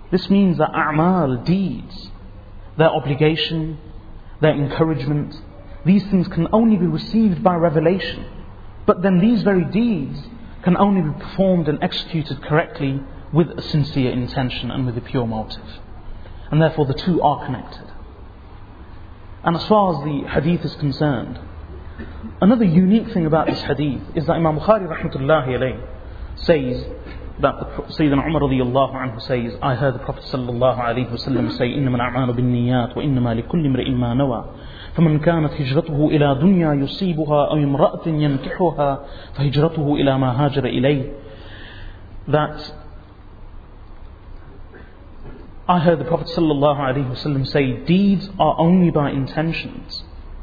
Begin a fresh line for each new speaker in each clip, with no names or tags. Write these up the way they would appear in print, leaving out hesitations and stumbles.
This means that a'mal, deeds, their obligation, their encouragement, these things can only be received by revelation. But then these very deeds can only be performed and executed correctly with a sincere intention and with a pure motive. And therefore the two are connected. And as far as the hadith is concerned, another unique thing about this hadith is that Imam Bukhari rahmatullahi alayhi says that Sayyidina Umar radiyallahu anhu says, I heard the Prophet sallallahu alayhi wa sallam say, إِنَّمَا الْأَعْمَالُ بِالنِّيَّاتِ وَإِنَّمَا لِكُلِّ امْرِئٍ مَّا نَوَى فمن كانت هجرته إلى دنيا يصيبها أو امرأة ينكحها فهجرته إلى ما هاجر إليه. That I heard the Prophet sallallahu alaihi wasallam say, deeds are only by intentions,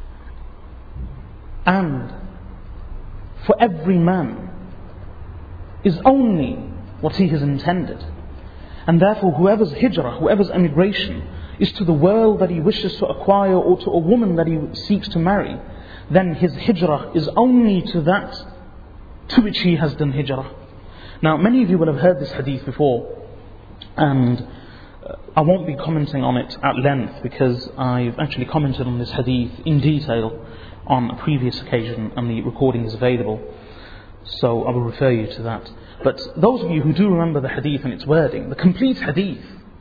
and for every man is only what he has intended. And therefore whoever's hijrah, whoever's emigration is to the world that he wishes to acquire or to a woman that he seeks to marry, then his hijrah is only to that to which he has done hijrah. Now many of you will have heard this hadith before, and I won't be commenting on it at length because I've actually commented on this hadith in detail on a previous occasion and the recording is available, so I will refer you to that. But those of you who do remember the hadith and its wording, the complete hadith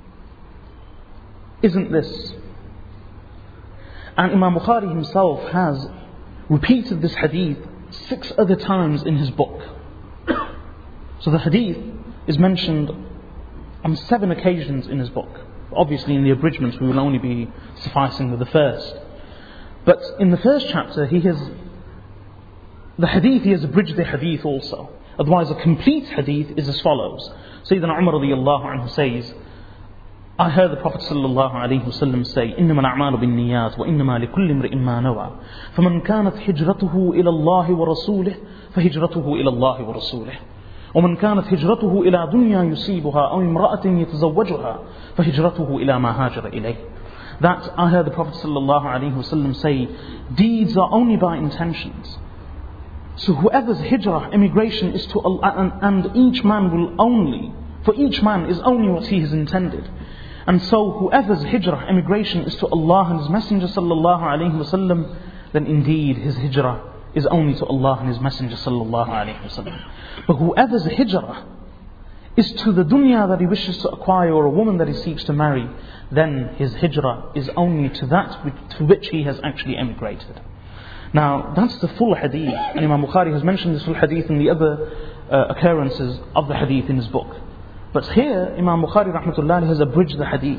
isn't this. And Imam Bukhari himself has repeated this hadith 6 other times in his book. So the hadith is mentioned on 7 occasions in his book. Obviously in the abridgments we will only be sufficing with the first. But in the first chapter he has abridged the hadith also. Otherwise a complete hadith is as follows. Sayyidina Umar radiyallahu anhu says, I heard the Prophet sallallahu alayhi wasallam say, إِنَّمَا الْأَعْمَالُ بِالنِّيَّاتِ وَإِنَّمَا لِكُلِّ امْرِئٍ مَّا نَوَى فَمَنْ كَانَتْ هِجْرَتُهُ إِلَى اللَّهِ وَرَسُولِهِ فَهِجْرَتُهُ إِلَى اللَّهِ وَرَسُولِهِ ومن كانت هجرته إلى دنيا يصيبها أو امرأة يتزوجها فهجرته إلى ما هاجر إليه. That I heard the Prophet sallallahu alaihi wasallam say, deeds are only by intentions. So whoever's hijrah, emigration is to Allah, and each man will only, for each man is only what he has intended. And so whoever's hijrah, emigration is to Allah and His Messenger sallallahu alaihi wasallam, then indeed his hijrah is only to Allah and His Messenger sallallahu alaihi wasallam. But whoever's hijrah is to the dunya that he wishes to acquire or a woman that he seeks to marry, then his hijrah is only to that to which he has actually emigrated. Now that's the full hadith, and Imam Bukhari has mentioned this full hadith in the other occurrences of the hadith in his book. But here Imam Bukhari rahmatullahi has abridged the hadith.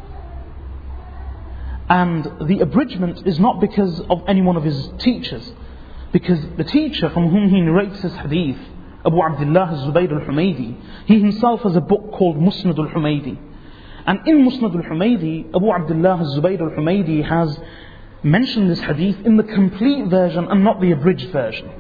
And the abridgment is not because of any one of his teachers, because the teacher from whom he narrates this hadith, Abu Abdullah al-Zubayr al-Humaydi, he himself has a book called Musnad al-Humaydi. And in Musnad al-Humaydi, Abu Abdullah al-Zubayr al-Humaydi has mentioned this hadith in the complete version and not the abridged version.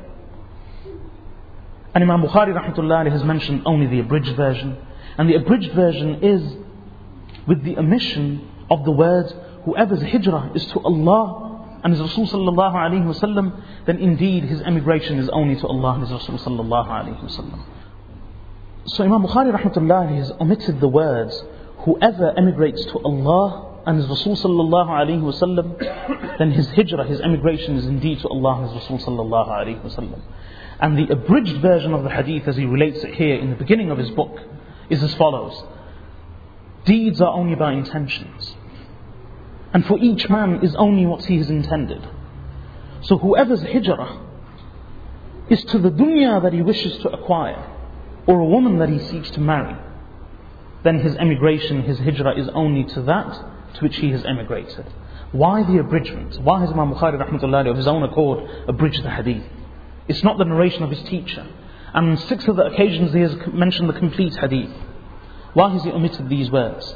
And Imam Bukhari rahmatullahi has mentioned only the abridged version. And the abridged version is with the omission of the words, whoever's hijrah is to Allah and His Rasul sallallahu alayhi wa sallam, then indeed his emigration is only to Allah and His Rasul sallallahu alayhi wa sallam. So Imam Bukhari rahmatullahi has omitted the words, whoever emigrates to Allah and His Rasul sallallahu alayhi wa sallam, then his hijrah, his emigration is indeed to Allah and His Rasul sallallahu alayhi wa sallam. And the abridged version of the hadith, as he relates it here in the beginning of his book, is as follows. Deeds are only by intentions, and for each man is only what he has intended. So whoever's hijrah is to the dunya that he wishes to acquire, or a woman that he seeks to marry, then his emigration, his hijrah is only to that to which he has emigrated. Why the abridgment? Why has Imam Bukhari rahmatullahi of his own accord abridged the hadith? It's not the narration of his teacher. And on 6 other occasions he has mentioned the complete hadith. Why has he omitted these words?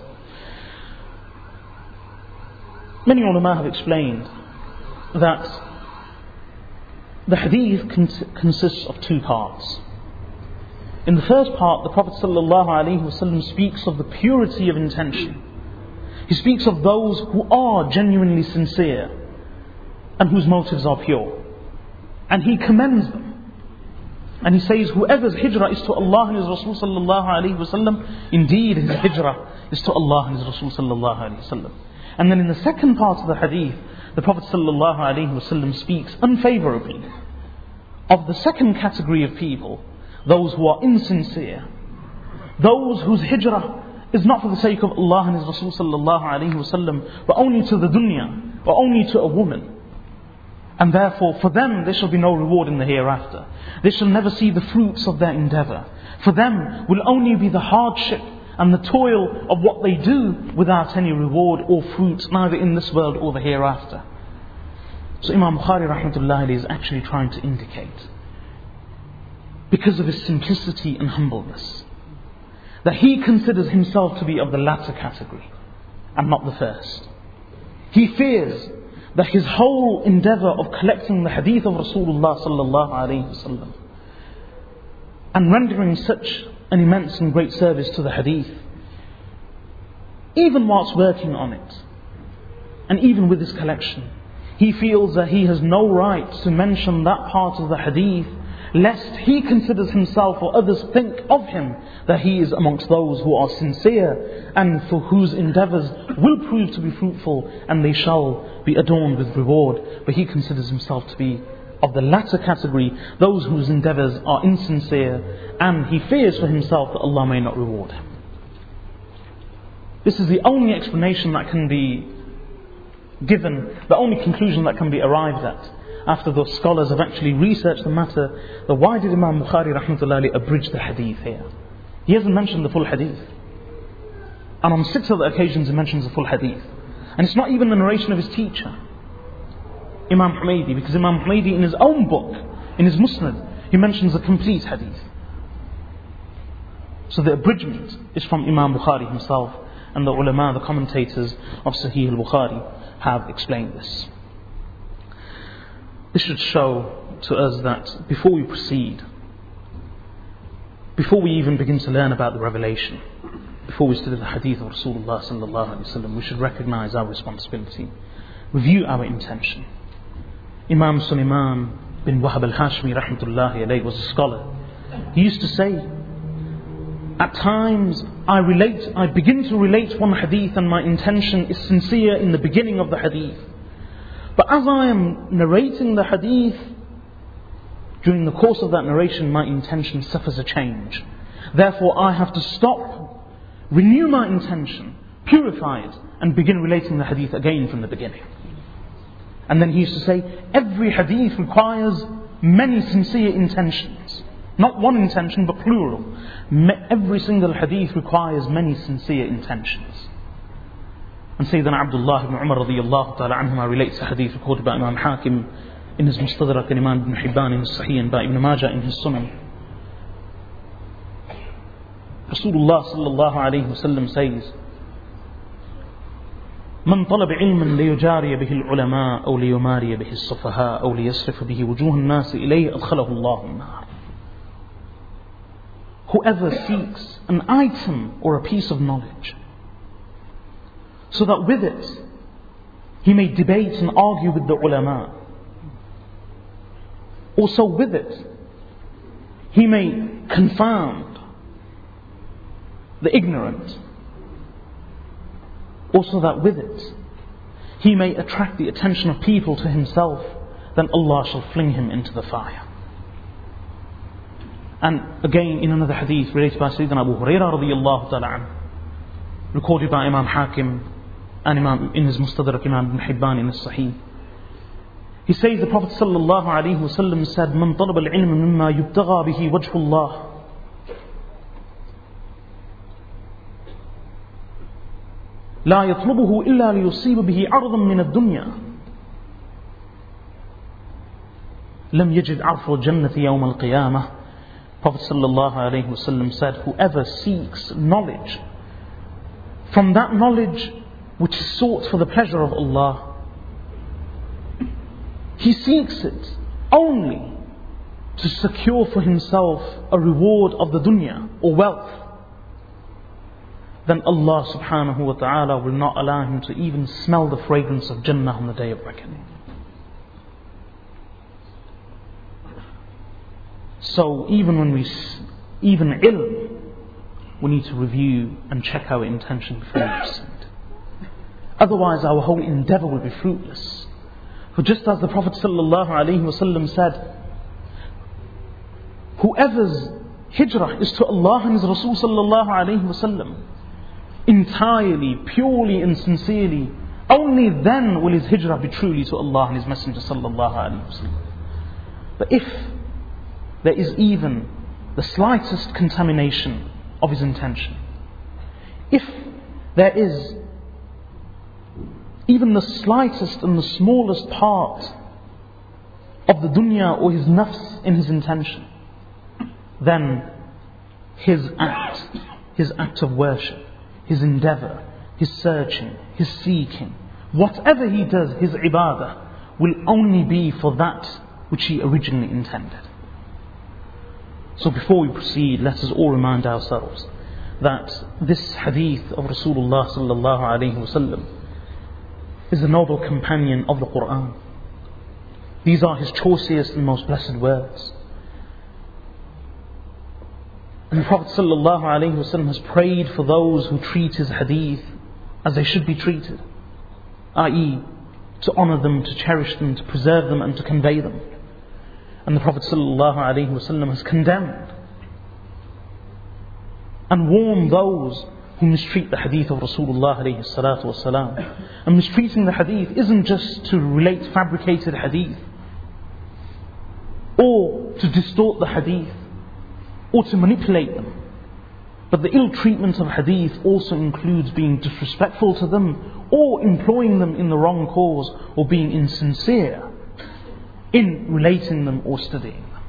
Many ulama have explained that the hadith consists of 2 parts. In the first part, the Prophet ﷺ speaks of the purity of intention. He speaks of those who are genuinely sincere and whose motives are pure. And he commends them. And he says, whoever's hijrah is to Allah and His Rasul sallallahu alayhi wa sallam, indeed his hijrah is to Allah and His Rasul sallallahu alayhi wasallam. And then in the second part of the hadith, the Prophet sallallahu alayhi wasallam speaks unfavorably of the second category of people, those who are insincere, those whose hijrah is not for the sake of Allah and His Rasul sallallahu alayhi wasallam, but only to the dunya, or only to a woman. And therefore for them there shall be no reward in the hereafter. They shall never see the fruits of their endeavour. For them will only be the hardship and the toil of what they do without any reward or fruit, neither in this world or the hereafter. So Imam Bukhari rahmatullahi alayhi is actually trying to indicate, because of his simplicity and humbleness, that he considers himself to be of the latter category and not the first. He fears that his whole endeavour of collecting the hadith of Rasulullah sallallahu alayhi wasallam and rendering such an immense and great service to the hadith, even whilst working on it, and even with his collection, he feels that he has no right to mention that part of the hadith, lest he considers himself or others think of him that he is amongst those who are sincere and for whose endeavours will prove to be fruitful and they shall be adorned with reward. But he considers himself to be of the latter category, those whose endeavours are insincere, and he fears for himself that Allah may not reward him. This is the only explanation that can be given, the only conclusion that can be arrived at, after the scholars have actually researched the matter, that why did Imam Bukhari rahmatullahi abridge the hadith here? He hasn't mentioned the full hadith. And on 6 other occasions he mentions the full hadith. And it's not even the narration of his teacher, Imam Humaydi, because Imam Humaydi in his own book, in his Musnad, he mentions the complete hadith. So the abridgment is from Imam Bukhari himself, and the ulama, the commentators of Sahih al-Bukhari have explained this. This should show to us that before we proceed, before we even begin to learn about the revelation, before we study the hadith of Rasulullah sallallahu alaihi wasallam, we should recognize our responsibility, review our intention. Imam Sulaiman bin Wahab al-Hashmi rahmatullahi alayhi was a scholar. He used to say, at times I begin to relate one hadith and my intention is sincere in the beginning of the hadith. But as I am narrating the hadith, during the course of that narration my intention suffers a change. Therefore I have to stop, renew my intention, purify it, and begin relating the hadith again from the beginning. And then he used to say, every hadith requires many sincere intentions. Not one intention, but plural. Every single hadith requires many sincere intentions. And Sayyidina Abdullah ibn Umar radiyallahu ta'ala anhuma relates a hadith recorded by Imam Hakim in his Mustadrak, and Imam Ibn Hibban in his Sahih, and by Ibn Majah in his Sunan. Rasulullah sallallahu alayhi wa sallam says, من طلب علما ليجاري به العلماء أو ليماري به السفهاء أو ليصرف به وجوه الناس إليه أدخله الله النار. Whoever seeks an item or a piece of knowledge, so that with it he may debate and argue with the ulama, also with it he may confound the ignorant, also that with it he may attract the attention of people to himself, then Allah shall fling him into the fire. And again in another hadith related by Sayyidina Abu Hurairah radiyallahu ta'ala anhu, recorded by Imam Hakim and Imam in his Mustadrak, Imam Ibn Hibban in his Sahih, he says the Prophet sallallahu alaihi wasallam said, من طلب العلم مما يبتغى به وجه الله لا يطلبه إلا ليصيب به عرضا من الدنيا لم يجد عرف الجنة يوم القيامة. Prophet sallallahu alaihi wasallam said, whoever seeks knowledge from that knowledge which is sought for the pleasure of Allah, he seeks it only to secure for himself a reward of the dunya or wealth, then Allah subhanahu wa ta'ala will not allow him to even smell the fragrance of Jannah on the day of reckoning. So even ilm we need to review and check our intention before we proceed. Otherwise our whole endeavour will be fruitless. For just as the Prophet ﷺ said, whoever's hijrah is to Allah and His Rasul ﷺ, entirely, purely and sincerely, only then will his hijrah be truly to Allah and His Messenger ﷺ. But if there is even the slightest contamination of his intention, if there is even the slightest and the smallest part of the dunya or his nafs in his intention, then his act of worship, his endeavour, his searching, his seeking, whatever he does, his ibadah, will only be for that which he originally intended. So before we proceed, let us all remind ourselves that this hadith of Rasulullah sallallahu alaihi wasallam is the noble companion of the Quran. These are his choicest and most blessed words. And the Prophet sallallahu alaihi wasallam has prayed for those who treat his hadith as they should be treated, i.e., to honour them, to cherish them, to preserve them and to convey them. And the Prophet ﷺ has condemned and warned those who mistreat the hadith of Rasulullah ﷺ. And mistreating the hadith isn't just to relate fabricated hadith, or to distort the hadith, or to manipulate them. But the ill treatment of hadith also includes being disrespectful to them, or employing them in the wrong cause, or being insincere in relating them or studying them.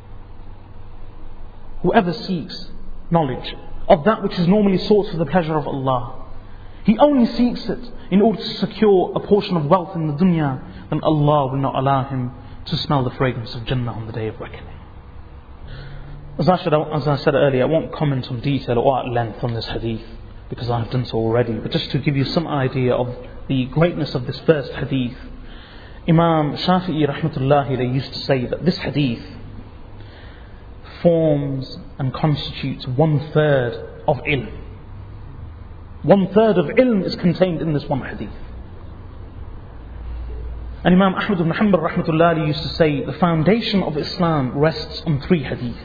Whoever seeks knowledge of that which is normally sought for the pleasure of Allah, he only seeks it in order to secure a portion of wealth in the dunya, then Allah will not allow him to smell the fragrance of Jannah on the day of reckoning. As I said earlier, I won't comment on detail or at length on this hadith, because I have done so already, but just to give you some idea of the greatness of this first hadith, Imam Shafi'i rahmatullahi alayhi used to say that this hadith forms and constitutes 1/3 of ilm. 1/3 of ilm is contained in this one hadith. And Imam Ahmad ibn Hanbal rahmatullahi alayhi used to say the foundation of Islam rests on 3 hadith.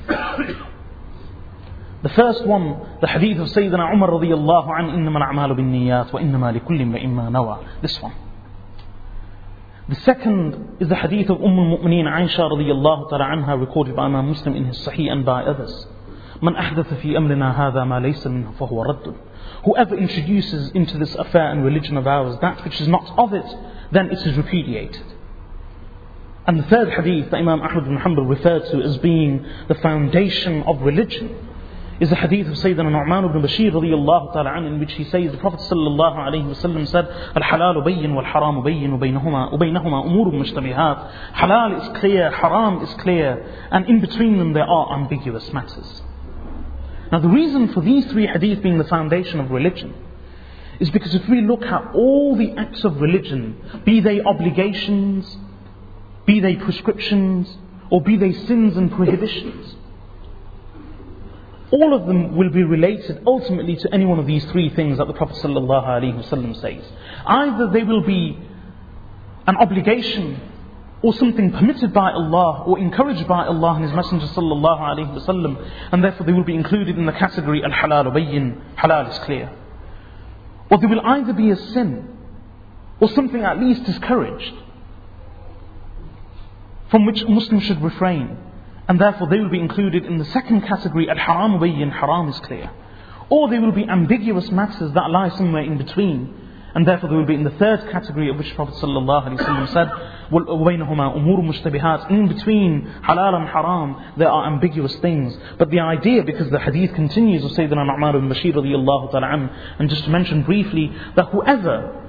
The first one, the hadith of Sayyidina Umar radiyallahu anhu, إِنَّمَا الْأَعْمَالُ بِالنِّيَّاتِ وَإِنَّمَا لِكُلِّ امْرِئٍ مَّا نَوَى. This one. The second is the hadith of al-Mu'mineen Aisha radiyallahu ta'ala anha, recorded by Imam Muslim in his Sahih and by others. مَنْ أَحْدَثَ فِي أَمْرِنَا هَذَا مَا لَيْسَ مِنْهُ فَهُوَ رَدٌّ. Whoever introduces into this affair and religion of ours that which is not of it, then it is repudiated. And the third hadith that Imam Ahmad ibn Hanbal referred to as being the foundation of religion is the hadith of Sayyidina Nu'man ibn Bashir radiyallahu ta'ala anhu, in which he says, the Prophet sallallahu alayhi wa sallam said, Al-halalu bayyin wal-haramu bayyin ubaynahuma umurun mushtabihat. Halal is clear, haram is clear, and in between them there are ambiguous matters. Now the reason for these 3 hadith being the foundation of religion is because if we look at all the acts of religion, be they obligations, be they prescriptions, or be they sins and prohibitions, all of them will be related ultimately to any one of these 3 things that the Prophet ﷺ says. Either they will be an obligation or something permitted by Allah or encouraged by Allah and His Messenger ﷺ, and therefore they will be included in the category al-halal bayyin, halal is clear. Or they will either be a sin or something at least discouraged, from which a Muslim should refrain, and therefore they will be included in the second category, al-haram bayyin, haram is clear. Or they will be ambiguous matters that lie somewhere in between, and therefore they will be in the third category, of which Prophet ﷺ said, وَبَيْنَهُمَا أُمُورٌ مُشْتَبِهَاتٌ. In between halal and haram there are ambiguous things. But the idea, because the hadith continues of Sayyidina Nu'man ibn Bashir radiyallahu ta'ala anhu, and just to mention briefly, that whoever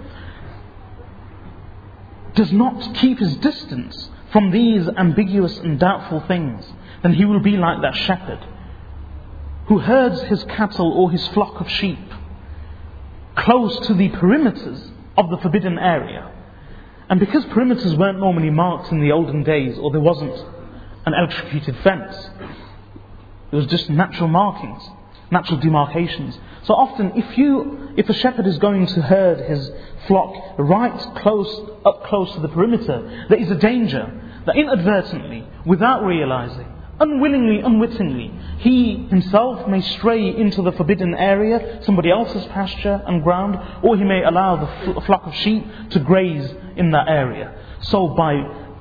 does not keep his distance from these ambiguous and doubtful things, then he will be like that shepherd who herds his cattle or his flock of sheep close to the perimeters of the forbidden area. And because perimeters weren't normally marked in the olden days, or there wasn't an electrocuted fence, it was just natural markings. natural demarcations. So often if a shepherd is going to herd his flock up close to the perimeter, there is a danger that inadvertently, without realizing, unwillingly, unwittingly, he himself may stray into the forbidden area, somebody else's pasture and ground, or he may allow the flock of sheep to graze in that area. So by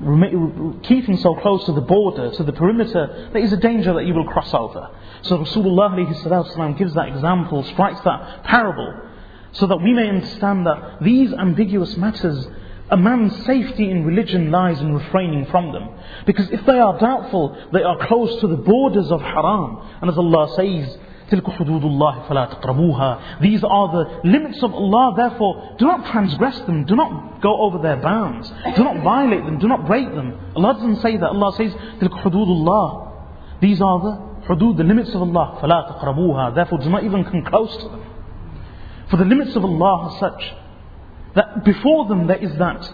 keeping so close to the border, to the perimeter, there is a danger that you will cross over. So Rasulullah ﷺ gives that example, strikes that parable, so that we may understand that these ambiguous matters, a man's safety in religion lies in refraining from them. Because if they are doubtful, they are close to the borders of haram. And as Allah says, تِلْكُ حُدُودُ اللَّهِ فَلَا تَقْرَبُوهَا. These are the limits of Allah, therefore do not transgress them, do not go over their bounds, do not violate them, do not break them. Allah doesn't say that. Allah says, تِلْكُ حُدُودُ اللَّهِ. These are the hudud, the limits of Allah. فَلَا تَقْرَبُوهَا. Therefore do not even come close to them. For the limits of Allah are such that before them there is that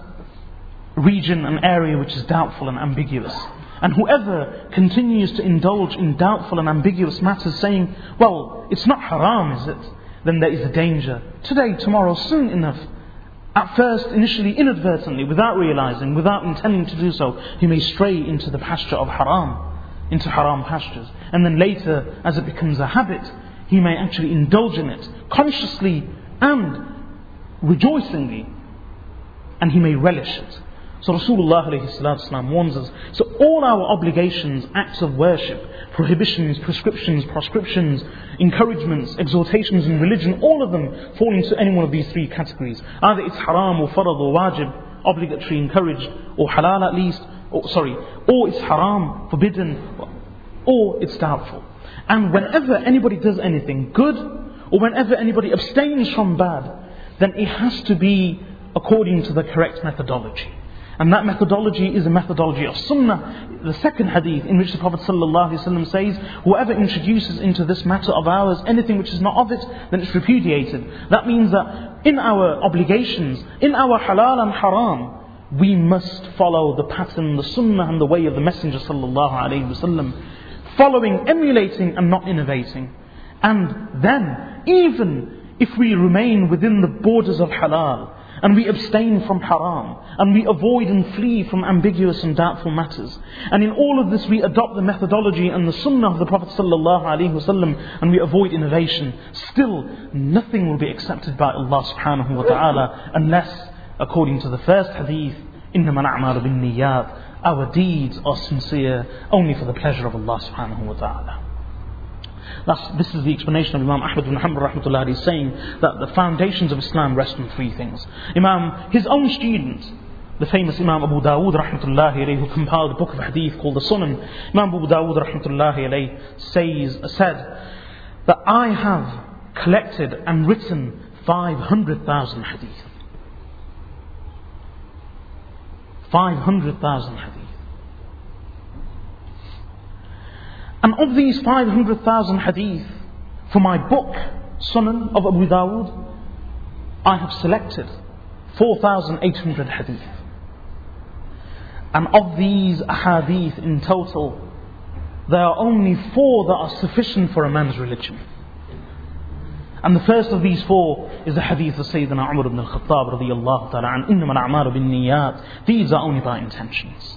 region and area which is doubtful and ambiguous. And whoever continues to indulge in doubtful and ambiguous matters, saying, well, it's not haram, is it? Then there is a danger. Today, tomorrow, soon enough. At first, initially, inadvertently, without realizing, without intending to do so, he may stray into the pasture of haram, into haram pastures. And then later, as it becomes a habit, he may actually indulge in it, consciously and rejoicingly, and he may relish it. So Rasulullah ﷺ warns us. So all our obligations, acts of worship, prohibitions, prescriptions, proscriptions, encouragements, exhortations in religion, all of them fall into any one of these three categories. Either it's haram or farad or wajib, obligatory, encouraged, or halal at least, or it's haram, forbidden, or it's doubtful. And whenever anybody does anything good, or whenever anybody abstains from bad, then it has to be according to the correct methodology. And that methodology is a methodology of sunnah. The second hadith in which the Prophet ﷺ says, whoever introduces into this matter of ours anything which is not of it, then it's repudiated. That means that in our obligations, in our halal and haram, we must follow the pattern, the sunnah and the way of the Messenger ﷺ, following, emulating and not innovating. And then, even if we remain within the borders of halal, and we abstain from haram, and we avoid and flee from ambiguous and doubtful matters, and in all of this we adopt the methodology and the sunnah of the Prophet ﷺ, and we avoid innovation, still nothing will be accepted by Allah subhanahu wa ta'ala unless, according to the first hadith, إِنَّمَا الْأَعْمَالُ بِالنِّيَّاتِ, our deeds are sincere only for the pleasure of Allah subhanahu wa ta'ala. This is the explanation of Imam Ahmad ibn Hanbal rahmatullahi alayhi, saying that the foundations of Islam rest on three things. His own student, the famous Imam Abu Dawood rahmatullahi alayhi, who compiled a book of hadith called the Sunan, Imam Abu Dawood rahmatullahi alayhi said that I have collected and written 500,000 hadith. 500,000 hadith. And of these 500,000 hadith, for my book, Sunan of Abu Dawood, I have selected 4,800 hadith. And of these ahadith in total, there are only 4 that are sufficient for a man's religion. And the first of these 4 is the hadith of Sayyidina Umar ibn al-Khattab radiyallahu ta'ala an, إِنَّمَا الْأَعْمَالُ بِالنِّيَّاتِ. These are only by intentions.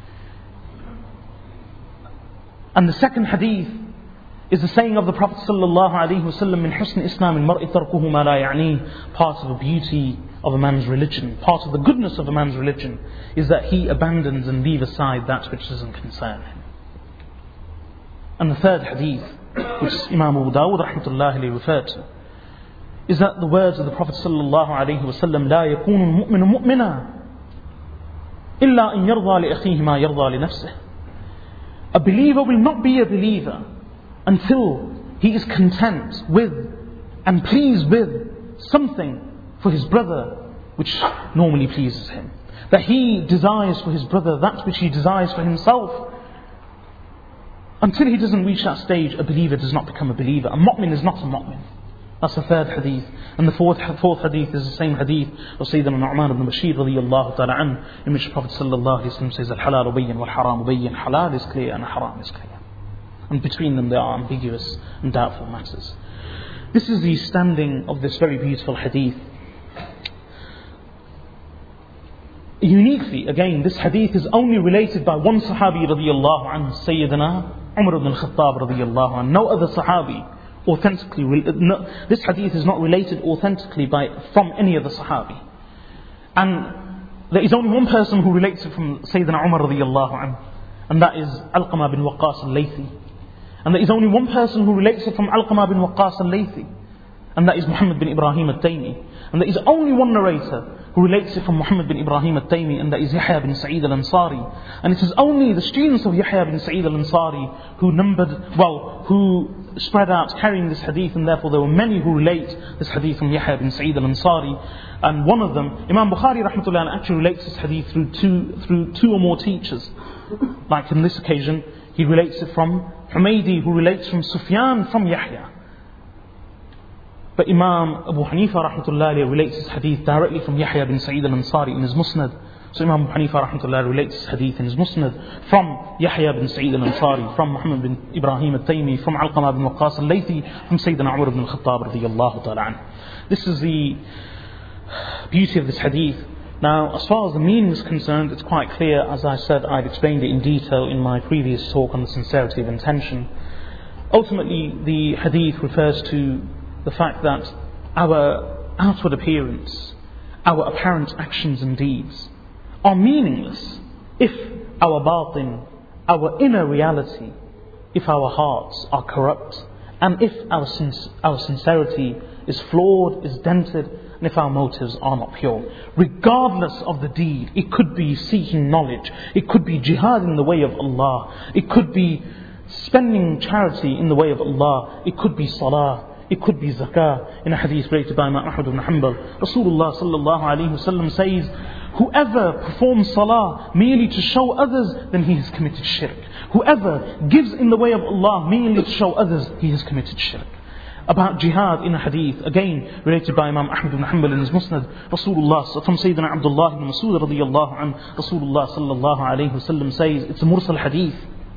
And the second hadith is the saying of the Prophet sallallahu alaihi wasallam, min husn Islam al-mar'i tarkuhu ma la ya'ni. Part of the beauty of a man's religion, part of the goodness of a man's religion, is that he abandons and leaves aside that which doesn't concern him. And the third hadith, which Imam Abu Dawud rahmatullahi alayhi referred to, is that the words of the Prophet sallallahu alaihi wasallam, لا يكون المؤمن مؤمنا إلا أن يرضى لأخيه ما يرضى لنفسه. A believer will not be a believer until he is content with and pleased with something for his brother which normally pleases him. That he desires for his brother that which he desires for himself. Until he doesn't reach that stage, a believer does not become a believer. A mu'min is not a mu'min. That's the third hadith. And the fourth hadith is the same hadith of Sayyidina Nu'man ibn Bashir radiyallahu ta'ala an, in which the Prophet sallallahu alayhi wa sallam says, Al-halal bayyin wal haram bayyin. Halal is clear and haram is clear. and between them there are ambiguous and doubtful matters. This is the standing of this very beautiful hadith. Uniquely, again, this hadith is only related by one Sahabi radiyallahu anhu, Sayyidina Umar ibn al-Khattab radiyallahu anhu. No other Sahabi authentically, this hadith is not related authentically from any other Sahabi. And there is only one person who relates it from Sayyidina Umar radiyallahu anhu, and that is Alqamah bin Waqqas al-Laythi. And there is only one person who relates it from Alqamah bin Waqqas al-Laythi, and that is Muhammad bin Ibrahim al-Taymi. And there is only one narrator who relates it from Muhammad bin Ibrahim al-Taymi, and that is Yahya bin Sa'id al-Ansari. And it is only the students of Yahya bin Sa'id al-Ansari who spread out carrying this hadith, and therefore there were many who relate this hadith from Yahya bin Sa'id al-Ansari. And one of them, Imam Bukhari rahmatullah, actually relates this hadith through two or more teachers. Like in this occasion, he relates it from Humaydi, who relates from Sufyan from Yahya. But Imam Abu Hanifa rahmatullah relates this hadith directly from Yahya bin Sa'id al-Ansari in his Musnad. So Imam Abu Hanifa rahmatullah relates this hadith in his Musnad from Yahya bin Sa'id al-Ansari, from Muhammad bin Ibrahim al-Taymi, from Alqamah bin Waqqas al-Laythi, from Sayyidina Umar ibn al-Khattab radiyallahu ta'ala anhu. This is the beauty of this hadith. Now, as far as the meaning is concerned, it's quite clear. As I said, I've explained it in detail in my previous talk on the sincerity of intention. Ultimately, the hadith refers to the fact that our outward appearance, our apparent actions and deeds are meaningless if our batin, our inner reality, if our hearts are corrupt, and if our sincerity is flawed, is dented, and if our motives are not pure. Regardless of the deed, it could be seeking knowledge, it could be jihad in the way of Allah, it could be spending charity in the way of Allah, it could be salah, it could be zakah. In a hadith related by Imam Ahmad ibn Hanbal, Rasulullah sallallahu alayhi wasallam says, whoever performs salah merely to show others, then he has committed shirk. Whoever gives in the way of Allah merely to show others, he has committed shirk. About jihad in a hadith, again related by Imam Ahmad ibn Hanbal in his Musnad, Rasulullah, from Sayyidina Abdullah ibn Mas'ud radiyallahu anhu, Rasulullah sallallahu alayhi wasallam says, it's a mursal hadith.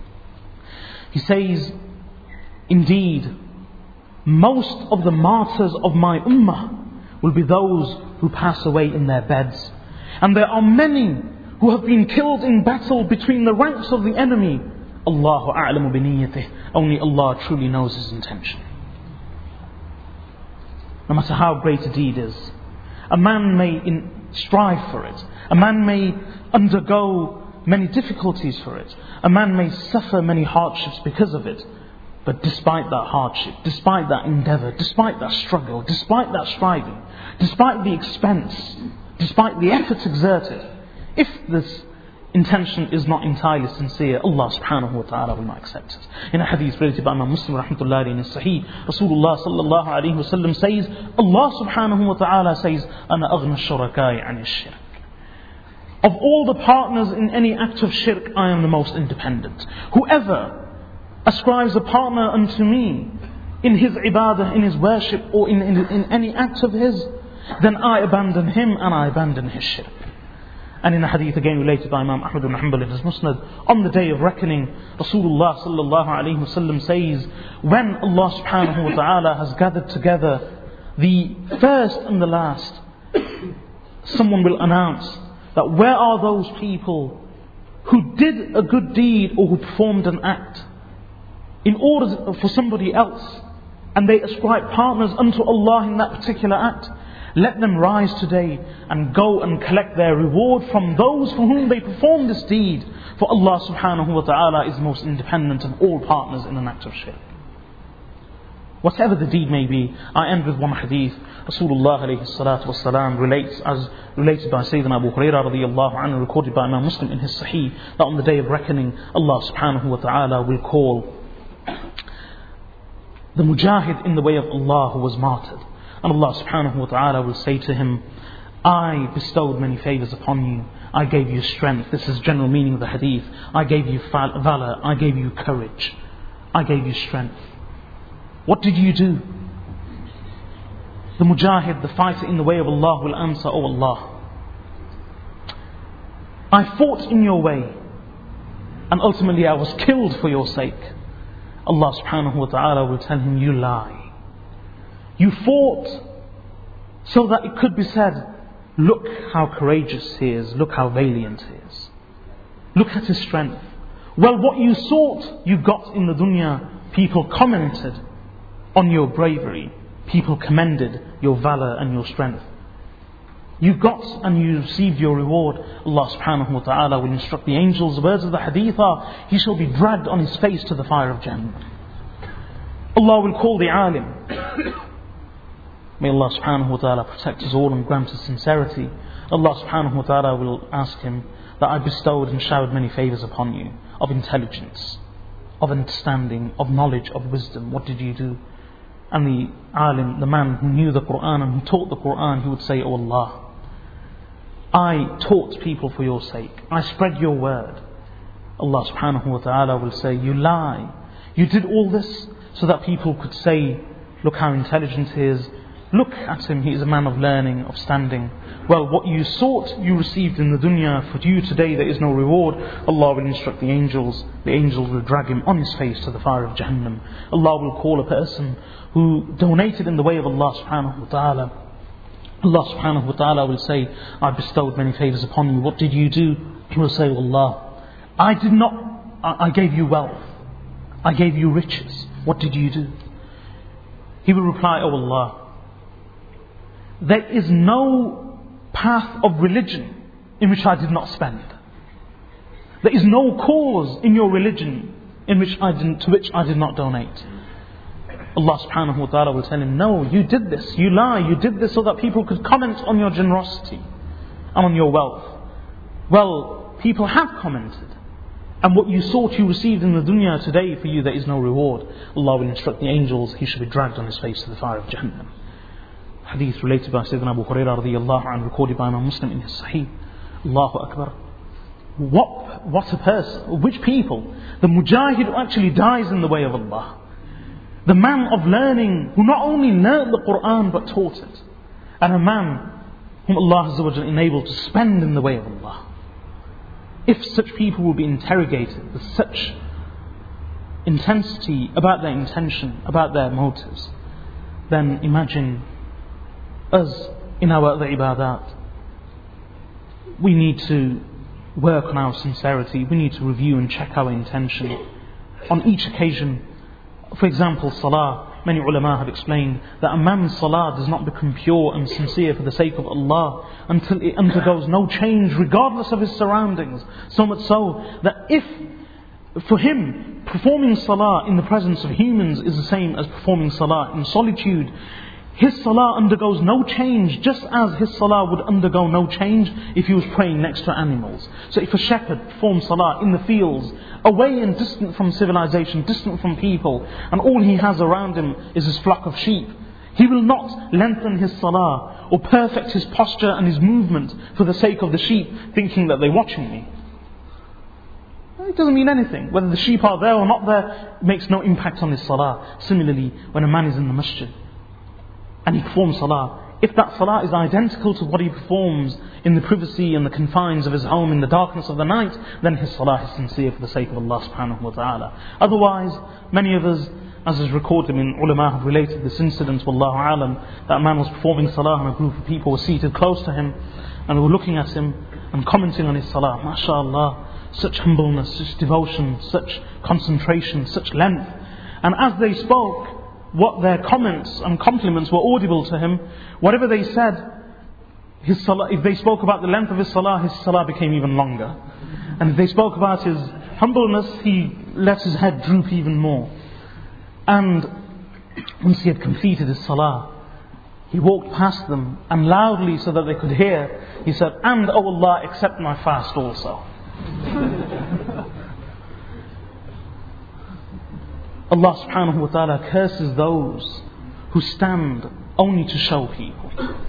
He says, indeed, most of the martyrs of my ummah will be those who pass away in their beds. And there are many who have been killed in battle between the ranks of the enemy. Allahu a'lamu bi niyyatih. Only Allah truly knows his intention. No matter how great a deed is, a man may strive for it. A man may undergo many difficulties for it. A man may suffer many hardships because of it. But despite that hardship, despite that endeavour, despite that struggle, despite that striving, despite the expense, despite the efforts exerted, if this intention is not entirely sincere, Allah subhanahu wa ta'ala will not accept it. In a hadith related by Imam Muslim rahmatullahi in his Sahih, Rasulullah sallallahu alayhi wa sallam says, Allah subhanahu wa ta'ala says, أَنَا أَغْنَى الشُّرَكَاءِ عَنِ الشِّرْكِ. Of all the partners in any act of shirk, I am the most independent. Whoever ascribes a partner unto me in his ibadah, in his worship, or in any act of his, then I abandon him and I abandon his shirk. And in a hadith again related by Imam Ahmad ibn Hanbal in his Musnad, on the day of reckoning, Rasulullah sallallahu alayhi wasallam says, when Allah subhanahu wa ta'ala has gathered together the first and the last, someone will announce that where are those people who did a good deed or who performed an act in order for somebody else, and they ascribe partners unto Allah in that particular act? Let them rise today and go and collect their reward from those for whom they performed this deed. For Allah subhanahu wa ta'ala is most independent of all partners in an act of shirk. Whatever the deed may be, I end with one hadith. Rasulullah alayhi salatu wasalam relates, as related by Sayyidina Abu Hurairah radiyallahu anhu, recorded by Imam Muslim in his Sahih, that on the day of reckoning, Allah subhanahu wa ta'ala will call the mujahid in the way of Allah who was martyred. And Allah subhanahu wa ta'ala will say to him, I bestowed many favours upon you. I gave you strength. This is general meaning of the hadith. I gave you valour. I gave you courage. I gave you strength. What did you do? The mujahid, the fighter in the way of Allah, will answer, Oh Allah, I fought in your way, and ultimately I was killed for your sake. Allah subhanahu wa ta'ala will tell him, you lie. You fought so that it could be said, look how courageous he is, look how valiant he is. Look at his strength. Well, what you sought, you got in the dunya. People commented on your bravery. People commended your valor and your strength. You got and you received your reward. Allah subhanahu wa ta'ala will instruct the angels. The words of the hadith are, he shall be dragged on his face to the fire of Jahannam. Allah will call the alim. May Allah subhanahu wa ta'ala protect us all and grant us sincerity. Allah subhanahu wa ta'ala will ask him that I bestowed and showered many favours upon you, of intelligence, of understanding, of knowledge, of wisdom. What did you do? And the alim, the man who knew the Qur'an and who taught the Qur'an, he would say, Oh Allah, I taught people for your sake. I spread your word. Allah subhanahu wa ta'ala will say, you lie. You did all this so that people could say, look how intelligent he is. Look at him, he is a man of learning, of standing. Well, what you sought, you received in the dunya. For you today there is no reward. Allah will instruct the angels. The angels will drag him on his face to the fire of Jahannam. Allah will call a person who donated in the way of Allah subhanahu wa ta'ala. Allah subhanahu wa ta'ala will say, I bestowed many favours upon you. What did you do? He will say, Allah, I gave you wealth. I gave you riches. What did you do? He will reply, Oh Allah, there is no path of religion in which I did not spend. There is no cause in your religion to which I did not donate. Allah subhanahu wa ta'ala will tell him, no, you did this, you lie, you did this so that people could comment on your generosity and on your wealth. Well, people have commented. And what you sought you received in the dunya. Today for you there is no reward. Allah will instruct the angels, he shall be dragged on his face to the fire of Jahannam. Hadith related by Sayyidina Abu Hurairah radiyallahu anhu, recorded by Imam Muslim in his Sahih. Allahu Akbar. What a person, which people? The mujahid who actually dies in the way of Allah. The man of learning who not only learnt the Qur'an but taught it. And a man whom Allah Azza wa Jalla enabled to spend in the way of Allah. If such people will be interrogated with such intensity about their intention, about their motives, then imagine us in our other ibadat. We need to work on our sincerity. We need to review and check our intention on each occasion. For example, salah. Many ulama have explained that a man's salah does not become pure and sincere for the sake of Allah until it undergoes no change regardless of his surroundings. So much so that if for him performing salah in the presence of humans is the same as performing salah in solitude, his salah undergoes no change, just as his salah would undergo no change if he was praying next to animals. So if a shepherd performs salah in the fields, away and distant from civilization, distant from people, and all he has around him is his flock of sheep, he will not lengthen his salah or perfect his posture and his movement for the sake of the sheep, thinking that they're watching me. It doesn't mean anything. Whether the sheep are there or not there, it makes no impact on his salah. Similarly, when a man is in the masjid and he performs salah, if that salah is identical to what he performs in the privacy and the confines of his home in the darkness of the night, then his salah is sincere for the sake of Allah subhanahu wa ta'ala. Otherwise, many of us, as is recorded in ulama, have related this incident, wallahu alam, that a man was performing salah and a group of people were seated close to him and were looking at him and commenting on his salah. MashaAllah, such humbleness, such devotion, such concentration, such length. And as they spoke, what their comments and compliments were audible to him, whatever they said, his salah, if they spoke about the length of his salah became even longer. And if they spoke about his humbleness, he let his head droop even more. And once he had completed his salah, he walked past them and loudly so that they could hear, he said, and O Allah, accept my fast also. Allah subhanahu wa ta'ala curses those who stand only to show people.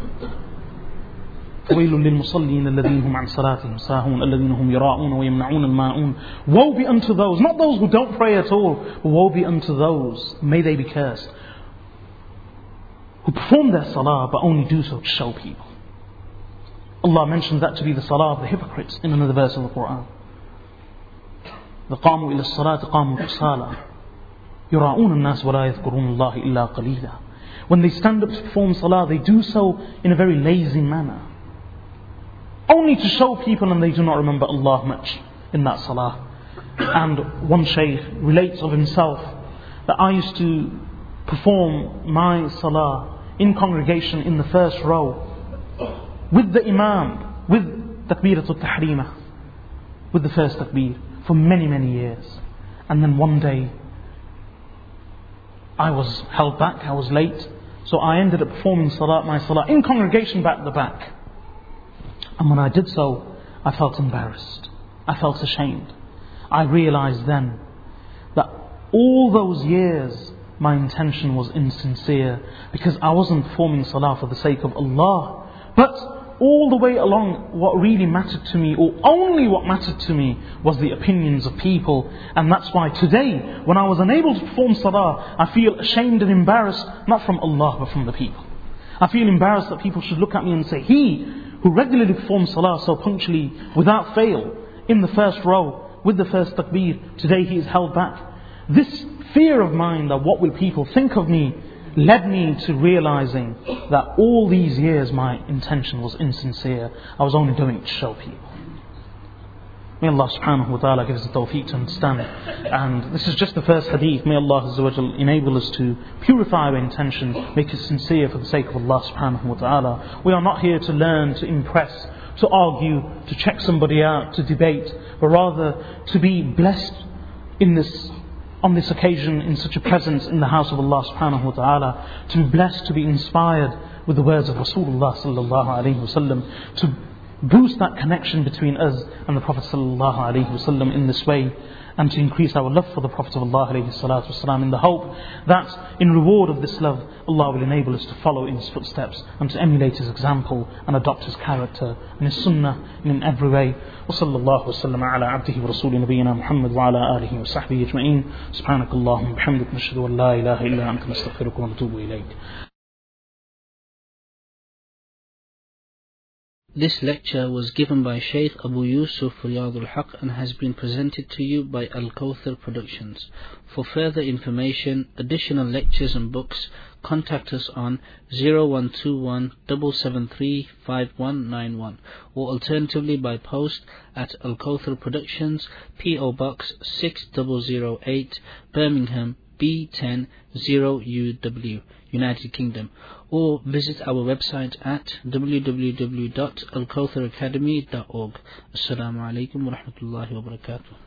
وَيْلٌ لِلْمُصَلِّينَ الَّذِينَ هُمْ عَنْ صَلَاتِهِمْ سَاهُونَ الَّذِينَ هُمْ يَرَاءُونَ وَيَمْنَعُونَ الْمَاعُونَ. Woe be unto those, not those who don't pray at all, but woe be unto those, may they be cursed, who perform their salah but only do so to show people. Allah mentions that to be the salah of the hypocrites in another verse of the Qur'an. قَامُوا إِلَى الصَّلَاةِ قَامُوا كُسَالَى. يُرَاءُونَ النَّاسِ وَلَا يَذْكُرُونَ اللَّهِ إِلَّا قَلِيلًا. When they stand up to perform salah, they do so in a very lazy manner, only to show people, and they do not remember Allah much in that salah. And one shaykh relates of himself that I used to perform my salah in congregation in the first row with the imam, with takbiratul tahrimah, with the first takbir, for many, many years. And then one day I was held back, I was late, so I ended up performing my salah in congregation back at the back. And when I did so, I felt embarrassed, I felt ashamed. I realized then that all those years my intention was insincere, because I wasn't performing salah for the sake of Allah, but all the way along what really mattered to me, or only what mattered to me, was the opinions of people. And that's why today, when I was unable to perform salah, I feel ashamed and embarrassed, not from Allah but from the people. I feel embarrassed that people should look at me and say, he who regularly performs salah so punctually, without fail, in the first row, with the first takbir, today he is held back. This fear of mine that what will people think of me led me to realizing that all these years my intention was insincere. I was only doing it to show people. May Allah subhanahu wa ta'ala give us the tawfiq to understand. And this is just the first hadith. May Allah azza wa jal enable us to purify our intention, make it sincere for the sake of Allah subhanahu wa ta'ala. We are not here to learn, to impress, to argue, to check somebody out, to debate, but rather to be blessed on this occasion, in such a presence in the house of Allah subhanahu wa ta'ala, to be blessed, to be inspired with the words of Rasulullah sallallahu alayhi wa sallam, to boost that connection between us and the Prophet sallallahu alayhi wa sallam in this way, and to increase our love for the Prophet of Allah alayhi salatu wasalam, in the hope that in reward of this love, Allah will enable us to follow in His footsteps and to emulate His example and adopt His character and His sunnah in every way. وصلى الله وسلم على عبده ورسوله نبينا محمد وعلى آله وصحبه أجمعين. سبحانك اللهم وبحمدك نشهد أن لا إله إلا أنت نستغفرك ونتوب إليك.
This lecture was given by Shaykh Abu Yusuf Riyadul Haq and has been presented to you by Al-Kawthar Productions. For further information, additional lectures and books, contact us on 0121 773 5191 or alternatively by post at Al-Kawthar Productions, P.O. Box 6008, Birmingham, B10 0UW, United Kingdom, or visit our website at www.alkawtharacademy.org. Assalamu alaikum wa rahmatullahi wa barakatuh.